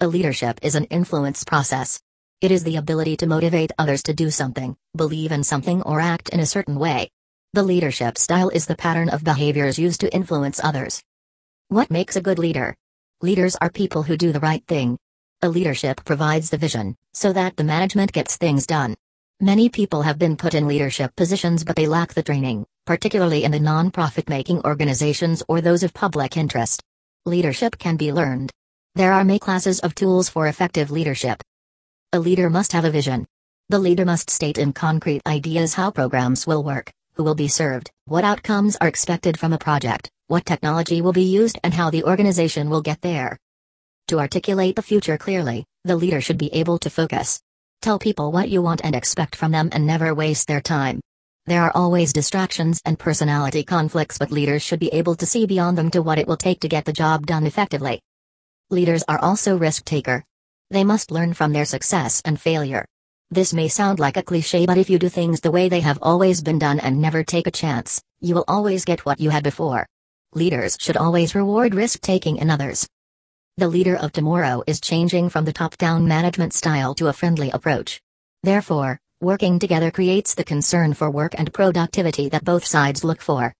A leadership is an influence process. It is the ability to motivate others to do something, believe in something, or act in a certain way. The leadership style is the pattern of behaviors used to influence others. What makes a good leader? Leaders are people who do the right thing. A leadership provides the vision, so that the management gets things done. Many people have been put in leadership positions, but they lack the training, particularly in the non-profit making organizations or those of public interest. Leadership can be learned. There are many classes of tools for effective leadership. A leader must have a vision. The leader must state in concrete ideas how programs will work, who will be served, what outcomes are expected from a project, what technology will be used, and how the organization will get there. To articulate the future clearly, the leader should be able to focus. Tell people what you want and expect from them, and never waste their time. There are always distractions and personality conflicts, but leaders should be able to see beyond them to what it will take to get the job done effectively. Leaders are also risk-taker. They must learn from their success and failure. This may sound like a cliché, but if you do things the way they have always been done and never take a chance, you will always get what you had before. Leaders should always reward risk-taking in others. The leader of tomorrow is changing from the top-down management style to a friendly approach. Therefore, working together creates the concern for work and productivity that both sides look for.